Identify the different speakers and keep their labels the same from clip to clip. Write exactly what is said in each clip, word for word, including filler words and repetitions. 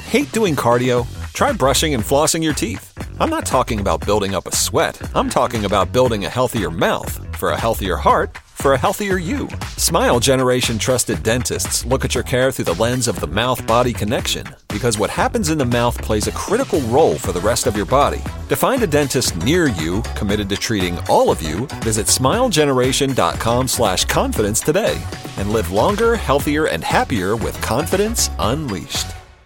Speaker 1: Hate doing cardio? Try brushing and flossing your teeth. I'm not talking about building up a sweat. I'm talking about building a healthier mouth for a healthier heart for a healthier you. Smile Generation trusted dentists look at your care through the lens of the mouth-body connection, because what happens in the mouth plays a critical role for the rest of your body. To find a dentist near you committed to treating all of you, visit smilegeneration.com slash confidence today and live longer, healthier, and happier with confidence unleashed.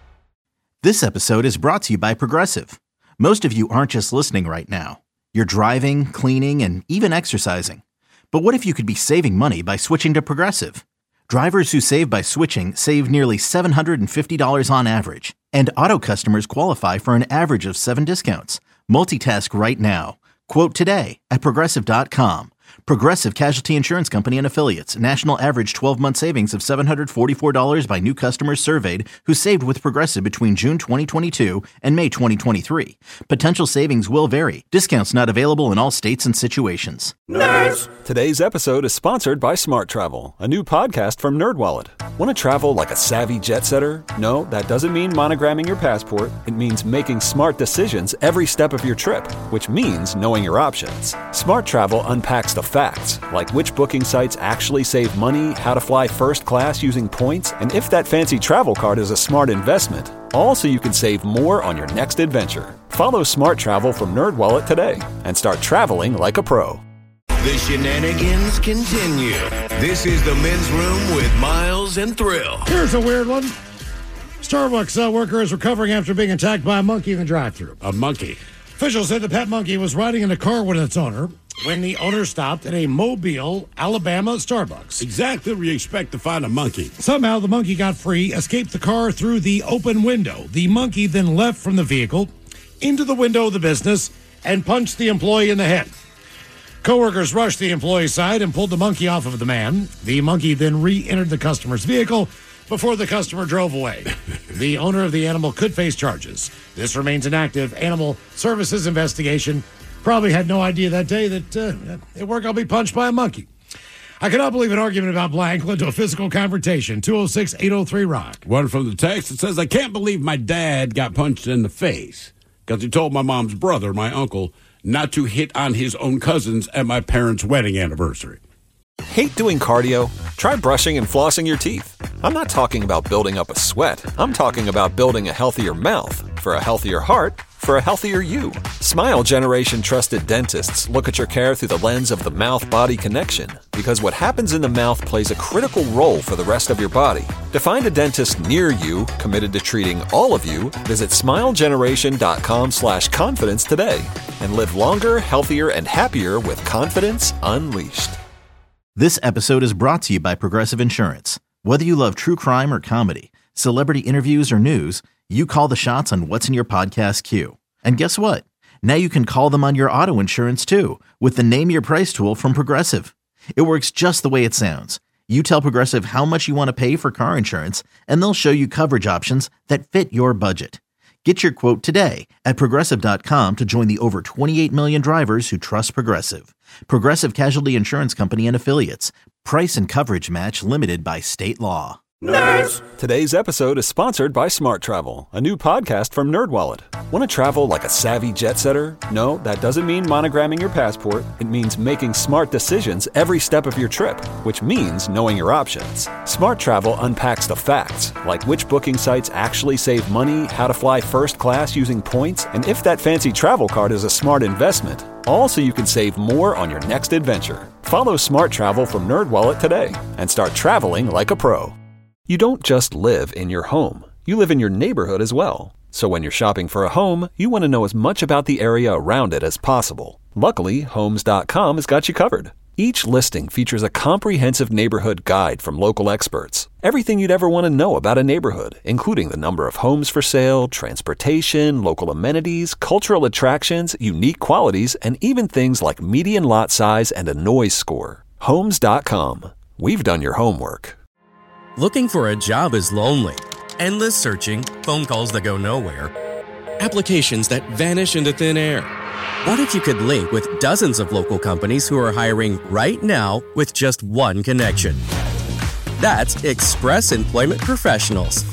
Speaker 2: This episode is brought to you by Progressive. Most of you aren't just listening right now. You're driving, cleaning, and even exercising. But what if you could be saving money by switching to Progressive? Drivers who save by switching save nearly seven hundred fifty dollars on average, and auto customers qualify for an average of seven discounts. Multitask right now. Quote today at Progressive dot com. Progressive Casualty Insurance Company and Affiliates. National average twelve-month savings of seven hundred forty-four dollars by new customers surveyed who saved with Progressive between June twenty twenty-two and May twenty twenty-three. Potential savings will vary. Discounts not available in all states and situations.
Speaker 1: Nerds! Today's episode is sponsored by Smart Travel, a new podcast from NerdWallet. Want to travel like a savvy jet setter? No, that doesn't mean monogramming your passport. It means making smart decisions every step of your trip, which means knowing your options. Smart Travel unpacks the facts, like which booking sites actually save money, how to fly first class using points, and if that fancy travel card is a smart investment. All so you can save more on your next adventure. Follow Smart Travel from NerdWallet today and start traveling like a pro.
Speaker 3: The shenanigans continue. This is the Men's Room with Miles and Thrill.
Speaker 4: Here's a weird one. Starbucks uh, worker is recovering after being attacked by a monkey in the drive-thru.
Speaker 5: A monkey?
Speaker 4: Officials said the pet monkey was riding in a car with its owner when the owner stopped at a Mobile, Alabama Starbucks.
Speaker 5: Exactly where you expect to find a monkey.
Speaker 4: Somehow the monkey got free, escaped the car through the open window. The monkey then left from the vehicle into the window of the business and punched the employee in the head. Coworkers rushed the employee's side and pulled the monkey off of the man. The monkey then re-entered the customer's vehicle before the customer drove away. The owner of the animal could face charges. This remains an active animal services investigation. Probably had no idea that day that uh, at work I'll be punched by a monkey. I cannot believe an argument about blank led to a physical confrontation. two oh six, eight oh three, rock.
Speaker 5: One from the text that says, I can't believe my dad got punched in the face because he told my mom's brother, my uncle, not to hit on his own cousins at my parents' wedding anniversary.
Speaker 1: Hate doing cardio? Try brushing and flossing your teeth. I'm not talking about building up a sweat. I'm talking about building a healthier mouth for a healthier heart for a healthier you. Smile Generation trusted dentists look at your care through the lens of the mouth-body connection, because what happens in the mouth plays a critical role for the rest of your body. To find a dentist near you committed to treating all of you, visit smilegeneration.com slash confidence today and live longer, healthier, and happier with confidence unleashed.
Speaker 2: This episode is brought to you by Progressive Insurance. Whether you love true crime or comedy, celebrity interviews or news, you call the shots on what's in your podcast queue. And guess what? Now you can call them on your auto insurance too with the Name Your Price tool from Progressive. It works just the way it sounds. You tell Progressive how much you want to pay for car insurance, and they'll show you coverage options that fit your budget. Get your quote today at Progressive dot com to join the over twenty-eight million drivers who trust Progressive. Progressive Casualty Insurance Company and Affiliates. Price and coverage match limited by state law.
Speaker 1: Nerds! Today's episode is sponsored by Smart Travel, a new podcast from NerdWallet. Want to travel like a savvy jet setter? No, that doesn't mean monogramming your passport. It means making smart decisions every step of your trip, which means knowing your options. Smart Travel unpacks the facts, like which booking sites actually save money, how to fly first class using points, and if that fancy travel card is a smart investment. All so you can save more on your next adventure. Follow Smart Travel from NerdWallet today and start traveling like a pro. You don't just live in your home. You live in your neighborhood as well. So when you're shopping for a home, you want to know as much about the area around it as possible. Luckily, Homes dot com has got you covered. Each listing features a comprehensive neighborhood guide from local experts. Everything you'd ever want to know about a neighborhood, including the number of homes for sale, transportation, local amenities, cultural attractions, unique qualities, and even things like median lot size and a noise score. Homes dot com. We've done your homework.
Speaker 6: Looking for a job is lonely. Endless searching, phone calls that go nowhere, applications that vanish into thin air. What if you could link with dozens of local companies who are hiring right now with just one connection? That's Express Employment Professionals.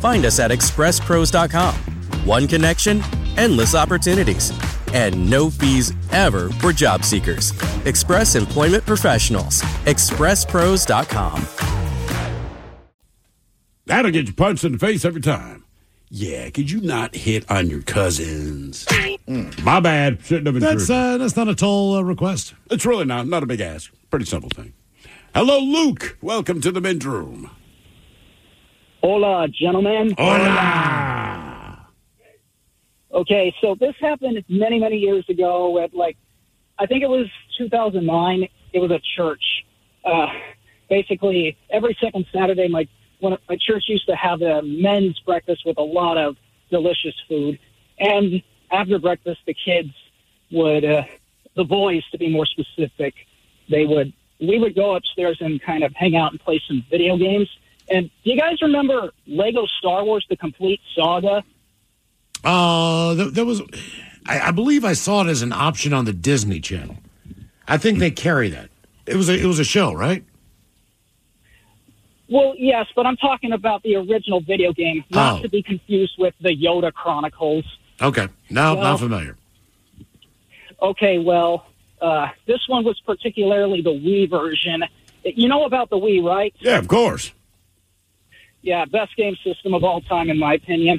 Speaker 6: Find us at express pros dot com. One connection, endless opportunities, and no fees ever for job seekers. Express Employment Professionals. express pros dot com.
Speaker 5: That'll get you punched in the face every time. Yeah, could you not hit on your cousins? Mm, my bad. Shouldn't have been
Speaker 4: That's
Speaker 5: true.
Speaker 4: uh, that's not a tall uh, request.
Speaker 5: It's really not. Not a big ask. Pretty simple thing. Hello, Luke. Welcome to the men's room.
Speaker 7: Hola, gentlemen.
Speaker 5: Hola.
Speaker 7: Okay, so this happened many, many years ago at, like, I think it was two thousand nine. It was a church. Uh, basically, every second Saturday, my when my church used to have a men's breakfast with a lot of delicious food. And after breakfast, the kids would, uh, the boys, to be more specific, they would, we would go upstairs and kind of hang out and play some video games. And do you guys remember Lego Star Wars: The Complete Saga?
Speaker 4: Uh, there, there was, I, I believe I saw it as an option on the Disney Channel. I think they carry that. It was a, it was a show, right?
Speaker 7: Well, yes, but I'm talking about the original video game, not
Speaker 4: Oh.
Speaker 7: to be confused with the Yoda Chronicles.
Speaker 4: Okay, no,
Speaker 7: Well-
Speaker 4: not familiar.
Speaker 7: Okay, well, uh, this one was particularly the Wii version. You know about the Wii, right?
Speaker 5: Yeah, of course.
Speaker 7: Yeah, best game system of all time, in my opinion.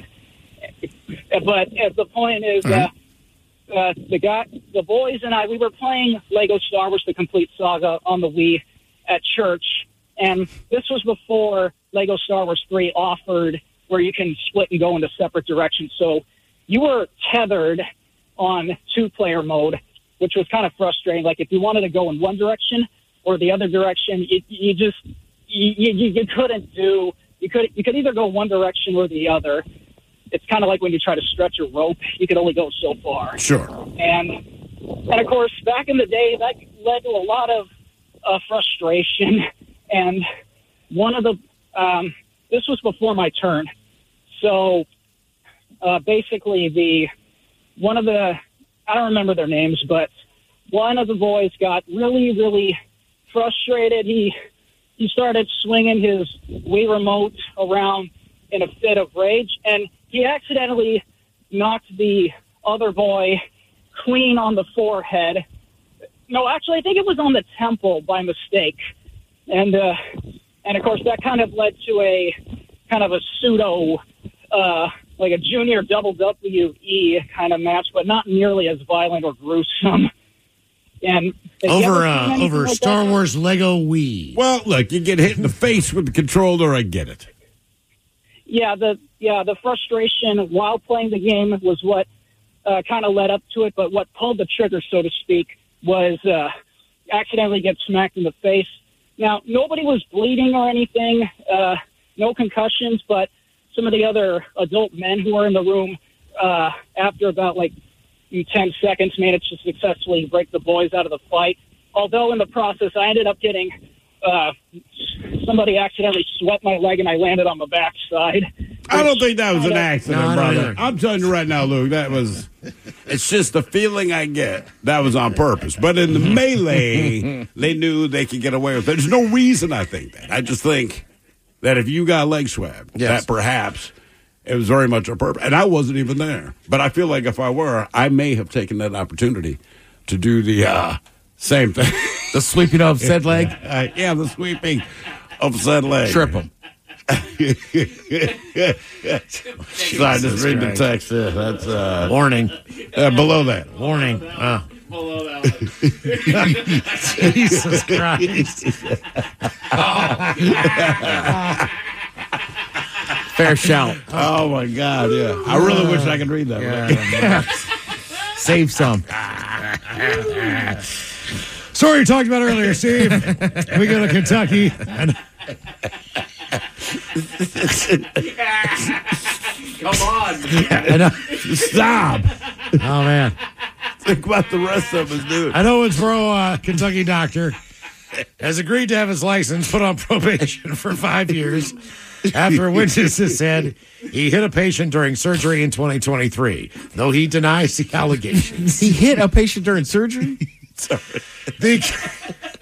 Speaker 7: But uh, the point is, uh, uh, the guy, the boys and I, we were playing Lego Star Wars: The Complete Saga on the Wii at church, and this was before Lego Star Wars three offered where you can split and go into separate directions. So you were tethered on two-player mode, which was kind of frustrating. Like, if you wanted to go in one direction or the other direction, you, you just you, you, you couldn't do. You could you could either go one direction or the other. It's kind of like when you try to stretch a rope; you could only go so far.
Speaker 5: Sure.
Speaker 7: And and of course, back in the day, that led to a lot of uh, frustration. And one of the um, this was before my turn, so uh, basically the one of the I don't remember their names, but one of the boys got really really frustrated. He he started swinging his Wii remote around in a fit of rage, and he accidentally knocked the other boy clean on the forehead. No, actually, I think it was on the temple by mistake. And, uh, and of course, that kind of led to a kind of a pseudo, uh, like a junior W W E kind of match, but not nearly as violent or gruesome. And have you
Speaker 4: Over
Speaker 7: ever seen
Speaker 4: uh,
Speaker 7: anything
Speaker 4: over
Speaker 7: like
Speaker 4: Star
Speaker 7: that?
Speaker 4: Wars Lego Wii.
Speaker 5: Well, look, you get hit in the face with the controller. I get it.
Speaker 7: Yeah, the yeah the frustration while playing the game was what uh, kind of led up to it. But what pulled the trigger, so to speak, was uh, accidentally get smacked in the face. Now, nobody was bleeding or anything, uh, no concussions, but some of the other adult men who were in the room, uh, after about like ten seconds, managed to successfully break the boys out of the fight. Although in the process, I ended up getting uh, somebody accidentally swept my leg and I landed on the backside.
Speaker 5: I don't think that was an
Speaker 7: I don't-
Speaker 5: accident,
Speaker 4: No, I don't
Speaker 5: brother.
Speaker 4: either.
Speaker 5: I'm telling you right now, Luke, that was, it's just the feeling I get. That was on purpose. But in the melee, they knew they could get away with it. There's no reason I think that. I just think that if you got leg swept,
Speaker 4: Yes.
Speaker 5: that perhaps it was very much on purpose. And I wasn't even there. But I feel like if I were, I may have taken that opportunity to do the uh, same thing.
Speaker 8: The sweeping of said leg.
Speaker 5: Uh, yeah, the sweeping of said leg.
Speaker 8: Trip him.
Speaker 5: So I just read the text. Uh, that's uh,
Speaker 4: Warning.
Speaker 5: uh, below that.
Speaker 4: Warning. Uh. Jesus Christ.
Speaker 8: Fair shout.
Speaker 5: Oh my God! Yeah, I really wish I could read that.
Speaker 8: Yeah. Save some.
Speaker 4: Story you talked about earlier, Steve. We go to Kentucky. And
Speaker 8: Come on.
Speaker 4: I know,
Speaker 5: Stop.
Speaker 4: oh, man.
Speaker 5: Think about the rest of us, dude.
Speaker 4: I know it's pro uh, Kentucky doctor has agreed to have his license put on probation for five years after witnesses said he hit a patient during surgery in twenty twenty-three, though he denies the allegations.
Speaker 8: He hit a patient during surgery?
Speaker 4: The,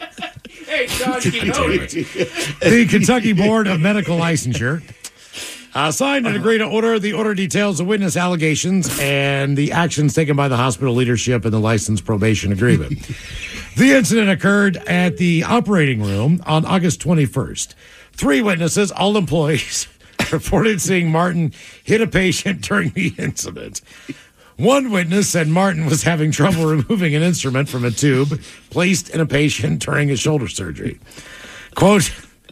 Speaker 8: Hey, John, keep going.
Speaker 4: the Kentucky Board of Medical Licensure Uh, signed and agreed to order. The order details the witness allegations and the actions taken by the hospital leadership and the licensed probation agreement. The incident occurred at the operating room on August twenty-first. Three witnesses, all employees, reported seeing Martin hit a patient during the incident. One witness said Martin was having trouble removing an instrument from a tube placed in a patient during a shoulder surgery. Quote,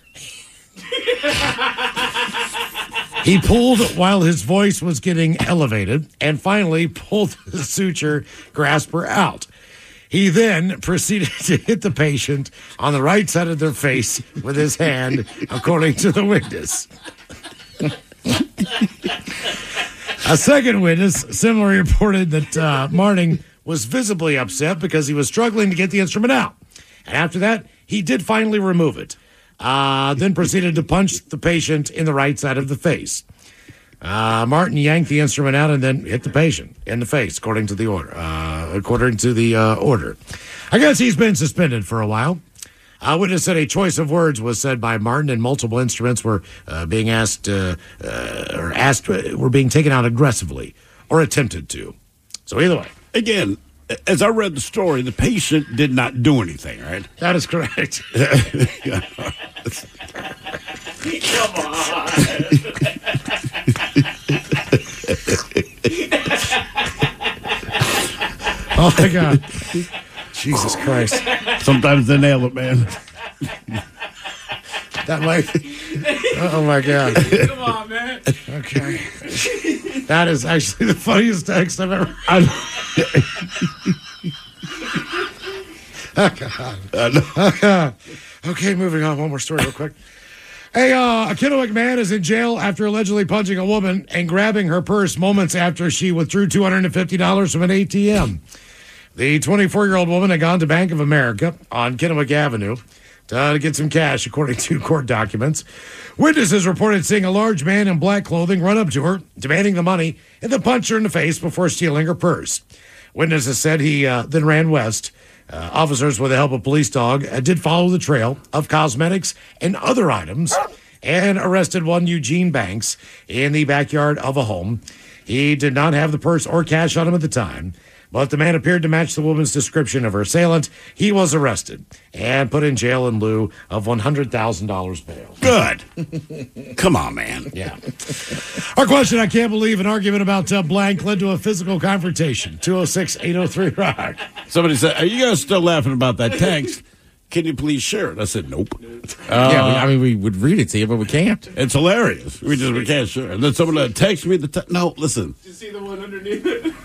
Speaker 4: he pulled while his voice was getting elevated and finally pulled the suture grasper out. He then proceeded to hit the patient on the right side of their face with his hand, according to the witness. A second witness similarly reported that uh, Martin was visibly upset because he was struggling to get the instrument out. And after that, he did finally remove it. Uh, then proceeded to punch the patient in the right side of the face. Uh, Martin yanked the instrument out and then hit the patient in the face, according to the order. Uh, according to the uh, order, I guess he's been suspended for a while. A witness said a choice of words was said by Martin, and multiple instruments were uh, being asked uh, uh, or asked uh, were being taken out aggressively or attempted to. So either way,
Speaker 5: again, as I read the story, the patient did not do anything, right?
Speaker 4: That is correct.
Speaker 8: Come on.
Speaker 4: Oh, my God. Jesus Christ.
Speaker 5: Sometimes they nail it, man.
Speaker 4: That might. Oh, my God.
Speaker 8: Come on, man.
Speaker 4: Okay. That is actually the funniest text I've ever. Oh, God. Oh, God. Okay, moving on. One more story real quick. Hey, uh, a Kennewick man is in jail after allegedly punching a woman and grabbing her purse moments after she withdrew two hundred fifty dollars from an A T M. The twenty-four-year-old woman had gone to Bank of America on Kennewick Avenue to, uh, to get some cash, according to court documents. Witnesses reported seeing a large man in black clothing run up to her, demanding the money, and then punch her in the face before stealing her purse. Witnesses said he uh, then ran west. Uh, officers, with the help of police dog, uh, did follow the trail of cosmetics and other items and arrested one Eugene Banks in the backyard of a home. He did not have the purse or cash on him at the time, but the man appeared to match the woman's description of her assailant. He was arrested and put in jail in lieu of one hundred thousand dollars bail.
Speaker 5: Good. Come on, man.
Speaker 4: Yeah. Our question, I can't believe an argument about uh, blank led to a physical confrontation. two oh six, eight oh three, rock.
Speaker 5: Somebody said, are you guys still laughing about that text? Can you please share it? I said, nope.
Speaker 8: Uh, yeah, we, I mean, we would read it to you, but we can't.
Speaker 5: It's hilarious. We just we can't share it. And then someone uh, texted me the te- No, listen.
Speaker 8: Did you see the one underneath it?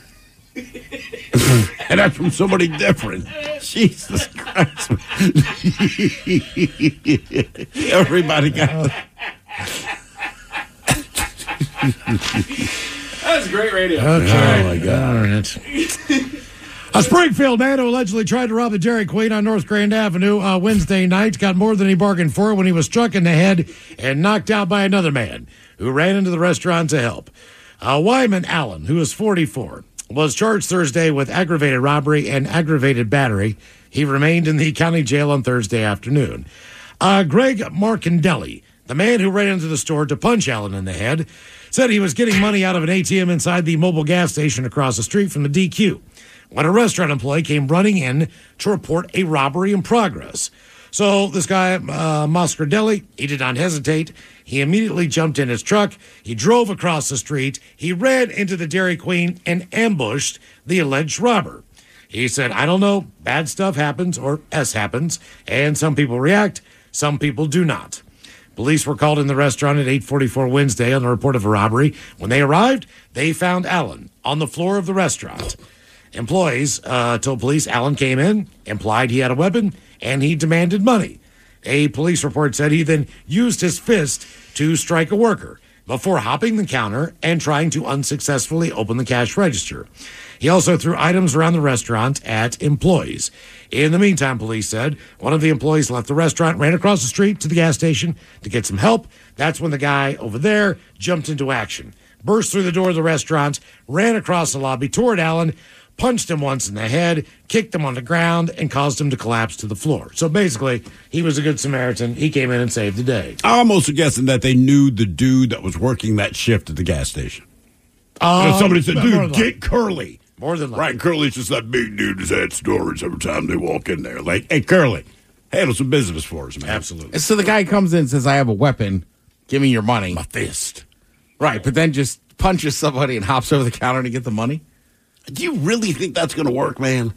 Speaker 5: And that's from somebody different. Jesus Christ. Everybody got it.
Speaker 8: That's great radio.
Speaker 4: Okay.
Speaker 5: Oh, my God.
Speaker 4: All right. A Springfield man who allegedly tried to rob a Dairy Queen on North Grand Avenue uh, Wednesday night got more than he bargained for when he was struck in the head and knocked out by another man who ran into the restaurant to help. Uh, Wyman Allen, who is forty-four, was charged Thursday with aggravated robbery and aggravated battery. He remained in the county jail on Thursday afternoon. Uh, Greg Marcandelli, the man who ran into the store to punch Allen in the head, said he was getting money out of an A T M inside the mobile gas station across the street from the D Q when a restaurant employee came running in to report a robbery in progress. So this guy, uh, Mascardelli, he did not hesitate. He immediately jumped in his truck. He drove across the street. He ran into the Dairy Queen and ambushed the alleged robber. He said, I don't know, bad stuff happens, or S happens, and some people react, some people do not. Police were called in the restaurant at eight forty-four Wednesday on the report of a robbery. When they arrived, they found Allen on the floor of the restaurant. Employees uh, told police Allen came in, implied he had a weapon, and he demanded money. A police report said he then used his fist to strike a worker before hopping the counter and trying to unsuccessfully open the cash register. He also threw items around the restaurant at employees. In the meantime, police said one of the employees left the restaurant, ran across the street to the gas station to get some help. That's when the guy over there jumped into action, burst through the door of the restaurant, ran across the lobby toward Allen, punched him once in the head, kicked him on the ground, and caused him to collapse to the floor. So basically, he was a good Samaritan. He came in and saved the day.
Speaker 5: I'm almost guessing that they knew the dude that was working that shift at the gas station.
Speaker 4: Um,
Speaker 5: So somebody said,
Speaker 4: more
Speaker 5: dude,
Speaker 4: than
Speaker 5: get
Speaker 4: likely.
Speaker 5: Curly.
Speaker 4: More than likely.
Speaker 5: Right, Curly's just that big dude that's had stories every time they walk in there. Like, hey, Curly, handle some business for us, man.
Speaker 4: Absolutely.
Speaker 8: So the guy comes in and says, I have a weapon. Give me your money.
Speaker 5: My fist.
Speaker 8: Right, but then just punches somebody and hops over the counter to get the money?
Speaker 5: Do you really think that's going to work, man?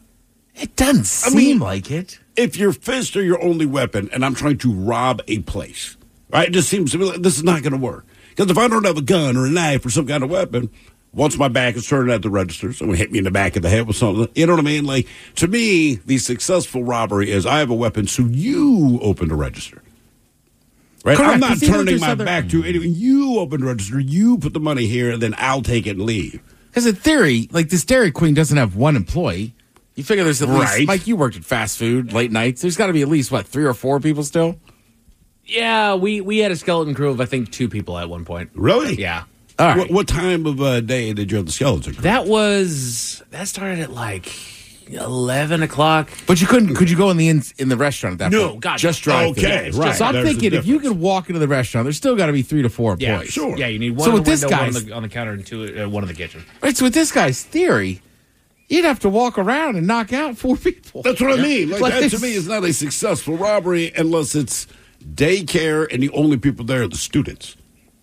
Speaker 8: It doesn't
Speaker 5: I
Speaker 8: seem
Speaker 5: mean-
Speaker 8: like it.
Speaker 5: If your fists are your only weapon and I'm trying to rob a place, right, it just seems to me like this is not going to work. Because if I don't have a gun or a knife or some kind of weapon, once my back is turned at the register, someone hit me in the back of the head with something, you know what I mean? Like, to me, the successful robbery is I have a weapon, so you open the register. Right?
Speaker 8: Correct,
Speaker 5: I'm not
Speaker 8: 'cause you know
Speaker 5: turning
Speaker 8: there's
Speaker 5: my
Speaker 8: other-
Speaker 5: back to anyone. You open the register, you put the money here, and then I'll take it and leave.
Speaker 8: Because in theory, like this Dairy Queen doesn't have one employee. You figure there's at
Speaker 5: Right.
Speaker 8: least, like you worked at fast food, late nights. There's got to be at least, what, three or four people still?
Speaker 9: Yeah, we, we had a skeleton crew of, I think, two people at one point.
Speaker 5: Really?
Speaker 9: Yeah.
Speaker 8: All right.
Speaker 5: What, what time of uh, day did you have the skeleton?
Speaker 9: That was, that started at like eleven o'clock.
Speaker 8: But you couldn't, could you go in the in, in the restaurant at that
Speaker 9: No,
Speaker 8: point?
Speaker 9: God,
Speaker 8: Just
Speaker 9: no.
Speaker 8: drive
Speaker 5: Okay,
Speaker 8: through.
Speaker 5: right.
Speaker 8: So I'm
Speaker 5: There's a
Speaker 8: thinking if you
Speaker 5: difference.
Speaker 8: could walk into the restaurant, there's still got to be three to four
Speaker 9: Yeah,
Speaker 8: employees.
Speaker 5: sure.
Speaker 9: Yeah, you need one
Speaker 8: So
Speaker 9: in
Speaker 8: with
Speaker 9: the
Speaker 8: this
Speaker 9: window, one
Speaker 8: guy's-
Speaker 9: on the, on the counter, and two, uh, one in the kitchen.
Speaker 8: Right, so with this guy's theory, you'd have to walk around and knock out four people.
Speaker 5: That's what I mean. Like,
Speaker 8: Like
Speaker 5: that to
Speaker 8: it's-
Speaker 5: me is not a successful robbery unless it's daycare and the only people there are the students.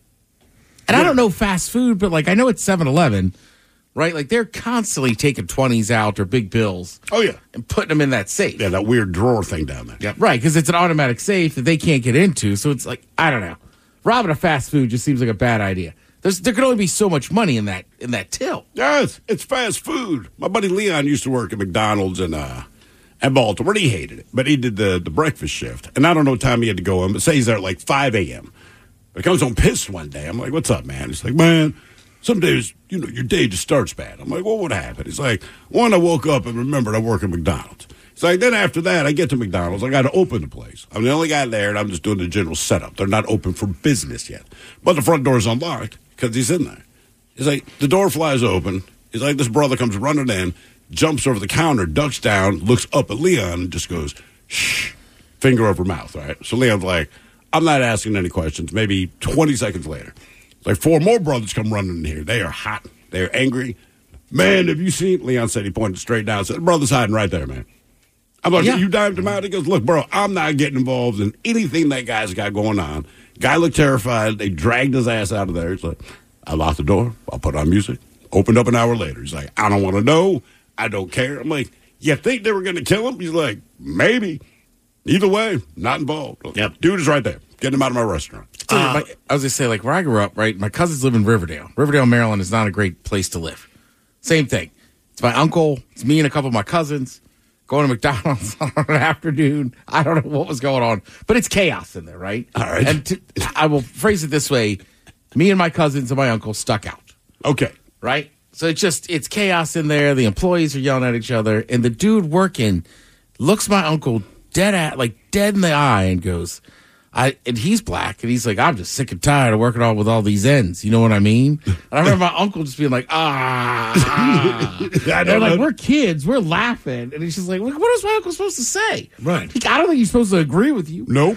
Speaker 8: And I don't know fast food, but like I know it's seven eleven, right? Like they're constantly taking twenties out or big bills
Speaker 5: Oh, yeah.
Speaker 8: and putting them in that safe.
Speaker 5: Yeah, that weird drawer thing down there.
Speaker 8: Yep. Right, because it's an automatic safe that they can't get into. So it's like, I don't know. Robbing a fast food just seems like a bad idea. There's, there could only be so much money in that in that till.
Speaker 5: Yes, it's fast food. My buddy Leon used to work at McDonald's in, uh, in Baltimore. He hated it, but he did the, the breakfast shift. And I don't know what time he had to go in, but say he's there at like five a.m. But he comes home pissed one day. I'm like, what's up, man? He's like, man, some days, you know, your day just starts bad. I'm like, well, what happened? He's like, one, I woke up and remembered I work at McDonald's. He's like, then after that, I get to McDonald's. I got to open the place. I'm the only guy there, and I'm just doing the general setup. They're not open for business yet. But the front door's unlocked because he's in there. He's like, the door flies open. He's like, this brother comes running in, jumps over the counter, ducks down, looks up at Leon, and just goes, shh, finger over mouth, right? So Leon's like, I'm not asking any questions. Maybe twenty seconds later, like four more brothers come running in here. They are hot. They are angry. Man, have you seen? Leon said he pointed straight down. Said, the brother's hiding right there, man. I'm like,
Speaker 8: Yeah.
Speaker 5: you dived him out? He goes, look, bro, I'm not getting involved in anything that guy's got going on. Guy looked terrified. They dragged his ass out of there. He's like, I locked the door. I'll put on music. Opened up an hour later. He's like, I don't want to know. I don't care. I'm like, you think they were going to kill him? He's like, maybe. Either way, not involved.
Speaker 4: Yep.
Speaker 5: Dude is right there. Getting him out of my restaurant.
Speaker 8: Uh, my, I was going to say, like, where I grew up, right, my cousins live in Riverdale. Riverdale, Maryland is not a great place to live. Same thing. It's my uncle. It's me and a couple of my cousins going to McDonald's on an afternoon. I don't know what was going on, but it's chaos in there, right?
Speaker 5: All right.
Speaker 8: And to, I will phrase it this way. Me and my cousins and my uncle stuck out,
Speaker 5: Okay.
Speaker 8: right? So it's just, it's chaos in there. The employees are yelling at each other. And the dude working looks my uncle dead at, like dead in the eye and goes, I, and he's black, and he's like, I'm just sick and tired of working all with all these ends. You know what I mean? And I remember my uncle just being like, ah. ah.
Speaker 5: I
Speaker 8: They're
Speaker 5: don't
Speaker 8: like,
Speaker 5: know.
Speaker 8: we're kids, we're laughing. And he's just like, what is my uncle supposed to say?
Speaker 4: Right.
Speaker 8: He- I don't think he's supposed to agree with you.
Speaker 5: Nope.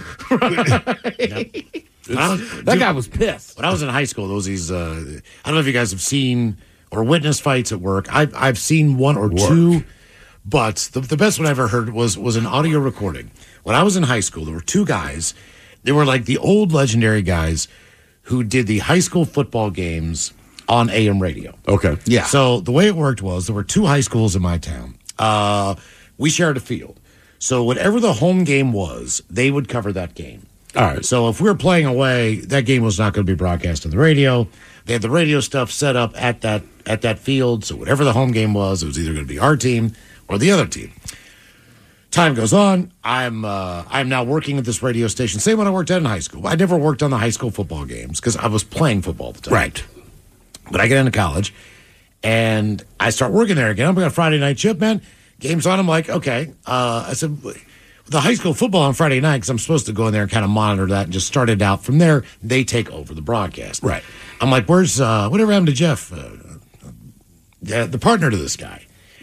Speaker 4: When I was-
Speaker 8: That guy was pissed.
Speaker 4: When I was in high school, those these uh, I don't know if you guys have seen or witnessed fights at work. I've I've seen one or two, but the the best one I ever heard was was an audio recording. When I was in high school, there were two guys. They were like the old legendary guys who did the high school football games on A M radio.
Speaker 5: Okay.
Speaker 8: Yeah.
Speaker 4: So the way it worked was there were two high schools in my town. Uh, we shared a field. So whatever the home game was, they would cover that game.
Speaker 5: All right.
Speaker 4: So if we were playing away, that game was not going to be broadcast on the radio. They had the radio stuff set up at that at that field. So whatever the home game was, it was either going to be our team or the other team. Time goes on. I'm uh, I'm now working at this radio station. Same when I worked at in high school. I never worked on the high school football games because I was playing football all the time.
Speaker 5: Right.
Speaker 4: But I get into college, and I start working there again. I'm on a Friday night shift, man. Game's on. I'm like, okay. Uh, I said, the high school football on Friday night, because I'm supposed to go in there and kind of monitor that and just start it out from there. They take over the broadcast.
Speaker 5: Right.
Speaker 4: I'm like, where's, uh, whatever happened to Jeff? Uh, the, the partner to this guy.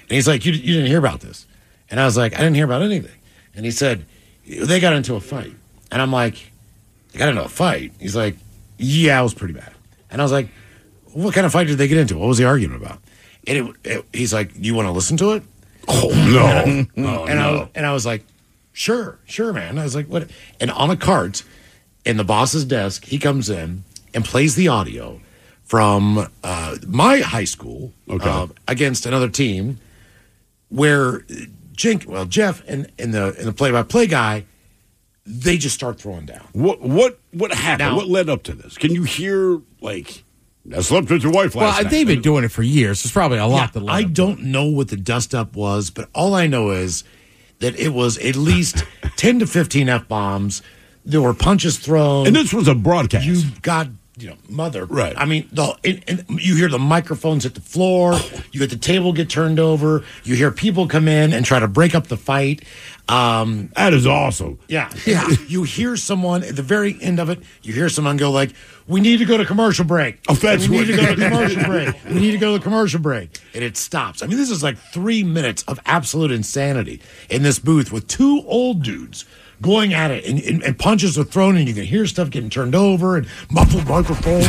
Speaker 4: And he's like, you, you didn't hear about this. And I was like, I didn't hear about anything. And he said, they got into a fight. And I'm like, they got into a fight? He's like, yeah, it was pretty bad. And I was like, what kind of fight did they get into? What was the argument about? And it, it, he's like, you want to listen to it?
Speaker 5: Oh, no. oh,
Speaker 4: and,
Speaker 5: no.
Speaker 4: I was, and I was like, sure, sure, man. I was like, what? And on a cart in the boss's desk, he comes in and plays the audio from uh, my high school
Speaker 5: okay.
Speaker 4: uh, against another team where Jink, well, Jeff and, and the and the play-by-play guy, they just start throwing down.
Speaker 5: What what what happened?
Speaker 4: Now,
Speaker 5: what led up to this? Can you hear, like, I slept with your wife last
Speaker 8: well,
Speaker 5: night?
Speaker 8: they've been doing it for years. There's probably a lot
Speaker 4: Yeah,
Speaker 8: that led
Speaker 4: I
Speaker 8: up
Speaker 4: don't know what the dust-up was, but all I know is that it was at least ten to fifteen F-bombs. There were punches thrown.
Speaker 5: And this was a broadcast.
Speaker 4: You got, you know, mother.
Speaker 5: Right.
Speaker 4: I mean, the and, and you hear the microphones hit the floor. You get the table get turned over. You hear people come in and try to break up the fight. Um,
Speaker 5: that is awesome.
Speaker 4: Yeah. Yeah. You hear someone at the very end of it, you hear someone go like, we need to go to commercial break.
Speaker 5: Oh, that's
Speaker 4: we
Speaker 5: what-
Speaker 4: need to go to commercial break. We need to go to commercial break. And it stops. I mean, this is like three minutes of absolute insanity in this booth with two old dudes going at it, and, and, and punches are thrown, and you can hear stuff getting turned over, and muffled microphones.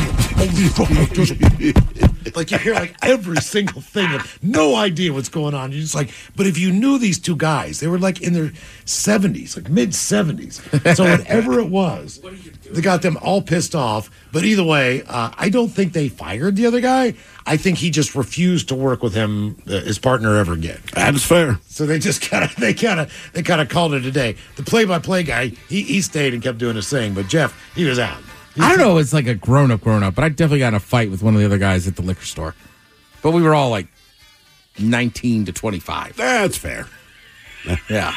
Speaker 4: Like you hear like every single thing, and no idea what's going on. You're just like, but if you knew these two guys, they were like in their seventies, like mid seventies. So whatever it was, they got them all pissed off. But either way, uh, I don't think they fired the other guy. I think he just refused to work with him, uh, his partner, ever again.
Speaker 5: That's fair.
Speaker 4: So they just kind of, they kind of, they kind of called it a day. The play-by-play guy, he he stayed and kept doing his thing, but Jeff, he was out.
Speaker 8: I don't know. It's like a grown up, grown up, but I definitely got in a fight with one of the other guys at the liquor store. But we were all like nineteen to twenty-five.
Speaker 5: That's fair.
Speaker 8: Yeah.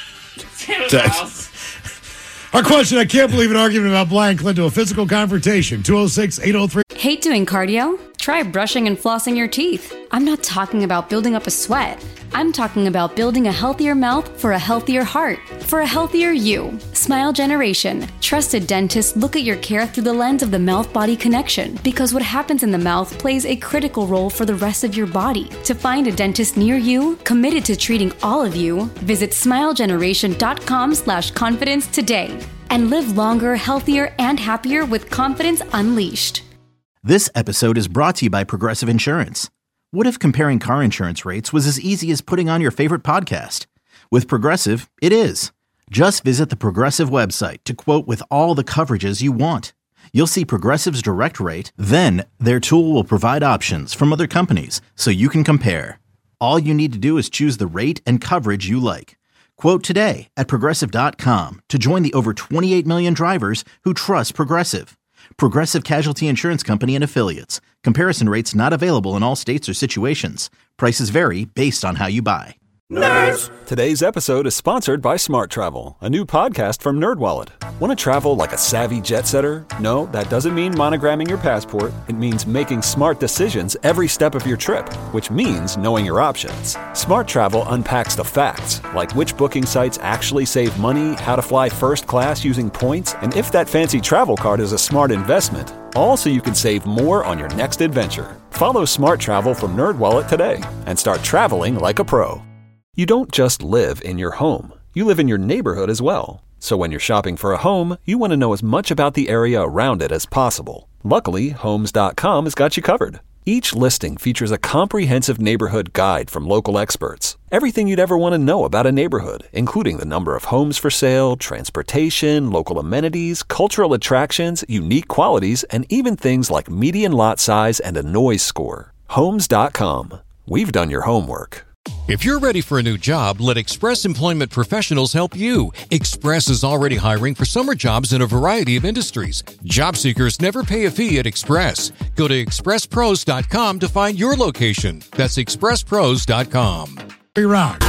Speaker 4: Our question: I can't believe an argument about blank led to a physical confrontation. two oh six, eight oh three
Speaker 10: Hate doing cardio? Try brushing and flossing your teeth. I'm not talking about building up a sweat. I'm talking about building a healthier mouth for a healthier heart, for a healthier you. Smile Generation. Trusted dentists look at your care through the lens of the mouth-body connection, because what happens in the mouth plays a critical role for the rest of your body. To find a dentist near you, committed to treating all of you, visit smilegeneration.com slash confidence today. And live longer, healthier, and happier with confidence unleashed.
Speaker 2: This episode is brought to you by Progressive Insurance. What if comparing car insurance rates was as easy as putting on your favorite podcast? With Progressive, it is. Just visit the Progressive website to quote with all the coverages you want. You'll see Progressive's direct rate, then their tool will provide options from other companies so you can compare. All you need to do is choose the rate and coverage you like. Quote today at Progressive dot com to join the over twenty-eight million drivers who trust Progressive. Progressive Casualty Insurance Company and Affiliates. Comparison rates not available in all states or situations. Prices vary based on how you buy.
Speaker 1: Nerds! Today's episode is sponsored by Smart Travel, a new podcast from NerdWallet. Want to travel like a savvy jet setter? No, that doesn't mean monogramming your passport. It means making smart decisions every step of your trip, which means knowing your options. Smart Travel unpacks the facts, like which booking sites actually save money, how to fly first class using points, and if that fancy travel card is a smart investment. All so you can save more on your next adventure. Follow Smart Travel from NerdWallet today and start traveling like a pro. You don't just live in your home. You live in your neighborhood as well. So when you're shopping for a home, you want to know as much about the area around it as possible. Luckily, Homes dot com has got you covered. Each listing features a comprehensive neighborhood guide from local experts. Everything you'd ever want to know about a neighborhood, including the number of homes for sale, transportation, local amenities, cultural attractions, unique qualities, and even things like median lot size and a noise score. Homes dot com. We've done your homework.
Speaker 11: If you're ready for a new job, let Express Employment Professionals help you. Express is already hiring for summer jobs in a variety of industries. Job seekers never pay a fee at Express. Go to express pros dot com to find your location. That's express pros dot com.
Speaker 4: We rock.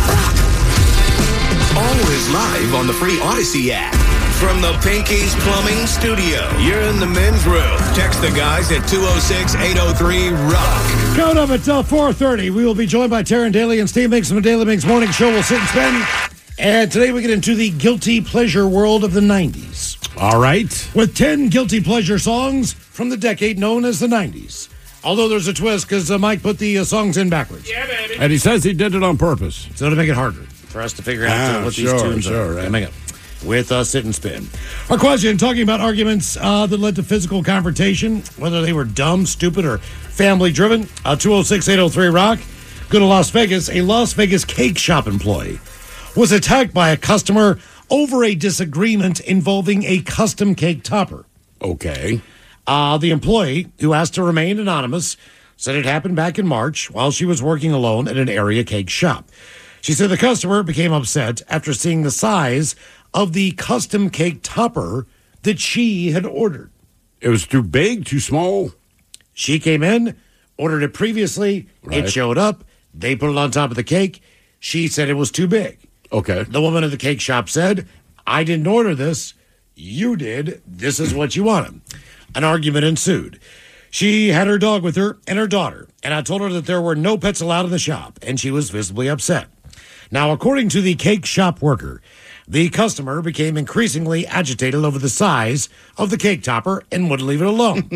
Speaker 3: Always live on the free Odyssey app. From the Pinky's Plumbing Studio, you're in the men's room. Text the guys at two oh six, eight oh three, ROCK.
Speaker 4: Coming up at uh, four thirty, we will be joined by Taryn Daly and Steve Mix from the Daily Mix Morning Show. We'll sit and spin. And today we get into the guilty pleasure world of the nineties.
Speaker 5: All right.
Speaker 4: With ten guilty pleasure songs from the decade known as the nineties. Although there's a twist because uh, Mike put the uh, songs in backwards.
Speaker 5: Yeah, baby. And he says he did it on purpose.
Speaker 4: So to make it harder for us to figure out
Speaker 5: ah,
Speaker 4: uh, what
Speaker 5: sure,
Speaker 4: these tunes
Speaker 5: sure,
Speaker 4: are
Speaker 5: right.
Speaker 4: coming up with uh, Sit and Spin. Our question, talking about arguments uh, that led to physical confrontation, whether they were dumb, stupid, or family-driven. Uh, two oh six, eight oh three, rock. Go to Las Vegas. A Las Vegas cake shop employee was attacked by a customer over a disagreement involving a custom cake topper.
Speaker 5: Okay.
Speaker 4: Uh, the employee, who asked to remain anonymous, said it happened back in March while she was working alone at an area cake shop. She said the customer became upset after seeing the size of the custom cake topper that she had ordered.
Speaker 5: It was too big, too small?
Speaker 4: She came in, ordered it previously.
Speaker 5: Right.
Speaker 4: It showed up. They put it on top of the cake. She said it was too big.
Speaker 5: Okay.
Speaker 4: The woman at the cake shop said, I didn't order this. You did. This is what you wanted. An argument ensued. She had her dog with her and her daughter, and I told her that there were no pets allowed in the shop, and she was visibly upset. Now, according to the cake shop worker, the customer became increasingly agitated over the size of the cake topper and wouldn't leave it alone.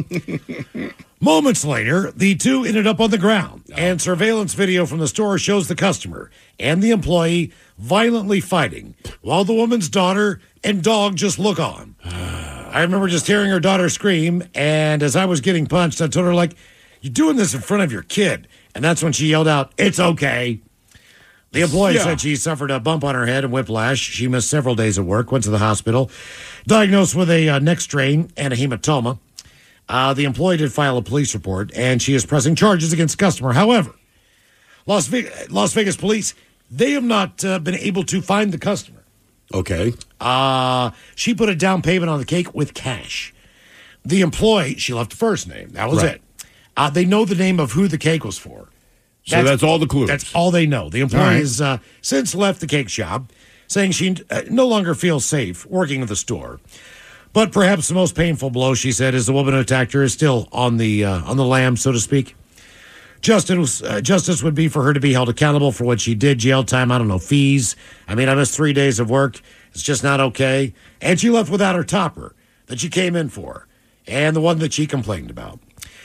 Speaker 4: Moments later, the two ended up on the ground, and surveillance video from the store shows the customer and the employee violently fighting while the woman's daughter and dog just look on. I remember just hearing her daughter scream, and as I was getting punched, I told her, like, you're doing this in front of your kid. And that's when she yelled out, it's okay. The employee
Speaker 5: Yeah.
Speaker 4: said she suffered a bump on her head and whiplash. She missed several days of work, went to the hospital, diagnosed with a uh, neck strain and a hematoma. Uh, the employee did file a police report, and she is pressing charges against the customer. However, Las Vegas, Las Vegas police, they have not uh, been able to find the customer.
Speaker 5: Okay.
Speaker 4: Uh, she put a down payment on the cake with cash. The employee, she left the first name. That was
Speaker 5: Right.
Speaker 4: it. Uh, they know the name of who the cake was for.
Speaker 5: So that's all the clues.
Speaker 4: That's all they know. The employee
Speaker 5: All right.
Speaker 4: has uh, since left the cake shop, saying she uh, no longer feels safe working at the store. But perhaps the most painful blow, she said, is the woman who attacked her is still on the uh, on the lam, so to speak. Justice, uh, justice would be for her to be held accountable for what she did. Jail time, I don't know, fees. I mean, I missed three days of work. It's just not okay. And she left without her topper that she came in for and the one that she complained about.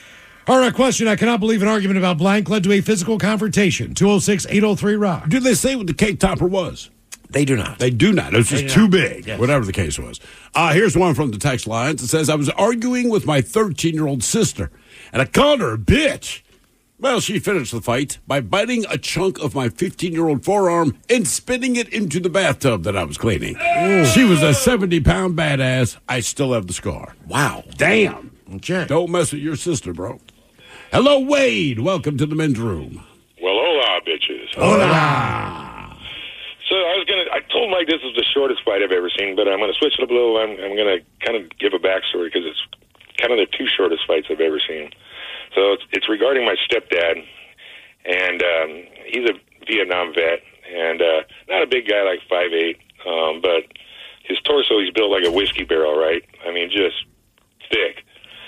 Speaker 4: All right, question. I cannot believe an argument about blank led to a physical confrontation. two oh six, eight oh three, rock.
Speaker 5: Do they say what the cake topper was?
Speaker 4: They do not.
Speaker 5: They do not. It was
Speaker 4: They
Speaker 5: just
Speaker 4: do
Speaker 5: too
Speaker 4: not.
Speaker 5: big,
Speaker 4: Yes.
Speaker 5: whatever the case was. Uh, here's one from the text lines. It says, I was arguing with my thirteen-year-old sister, and I called her a bitch. Well, she finished the fight by biting a chunk of my fifteen-year-old forearm and spitting it into the bathtub that I was cleaning. She was a seventy-pound badass. I still have the scar.
Speaker 4: Wow.
Speaker 5: Damn.
Speaker 4: Okay.
Speaker 5: Don't mess with your sister, bro. Hello, Wade. Welcome to the men's room.
Speaker 12: Well, hola, bitches.
Speaker 5: Hola.
Speaker 12: So I was gonna. I told Mike this is the shortest fight I've ever seen, but I'm gonna switch it up a little. I'm, I'm gonna kind of give a backstory because it's kind of the two shortest fights I've ever seen. So it's, it's regarding my stepdad, and um, he's a Vietnam vet, and uh, not a big guy, like five eight, um, but his torso, he's built like a whiskey barrel, right? I mean, just thick.